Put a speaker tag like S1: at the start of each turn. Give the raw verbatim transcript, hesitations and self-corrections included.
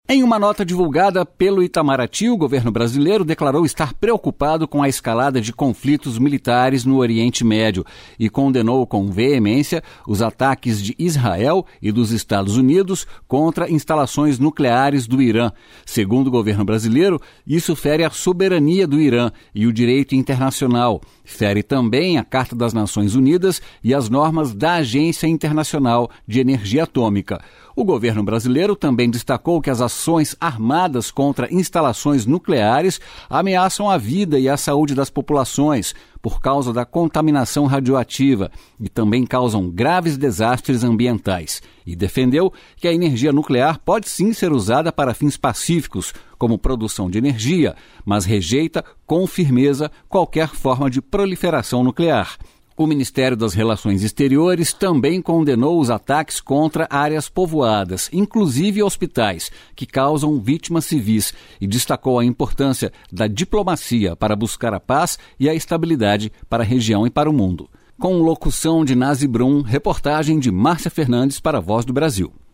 S1: Em uma nota divulgada pelo Itamaraty, o governo brasileiro declarou estar preocupado com a escalada de conflitos militares no Oriente Médio e condenou com veemência os ataques de Israel e dos Estados Unidos contra instalações nucleares do Irã. Segundo o governo brasileiro, isso fere a soberania do Irã e o direito internacional. Fere também a Carta das Nações Unidas e as normas da Agência Internacional de Energia Atômica. O governo brasileiro também destacou que as ações armadas contra instalações nucleares ameaçam a vida e a saúde das populações por causa da contaminação radioativa e também causam graves desastres ambientais. E defendeu que a energia nuclear pode sim ser usada para fins pacíficos, como produção de energia, mas rejeita com firmeza qualquer forma de proliferação nuclear. O Ministério das Relações Exteriores também condenou os ataques contra áreas povoadas, inclusive hospitais, que causam vítimas civis, e destacou a importância da diplomacia para buscar a paz e a estabilidade para a região e para o mundo. Com locução de Nazi Brum, reportagem de Márcia Fernandes para a Voz do Brasil.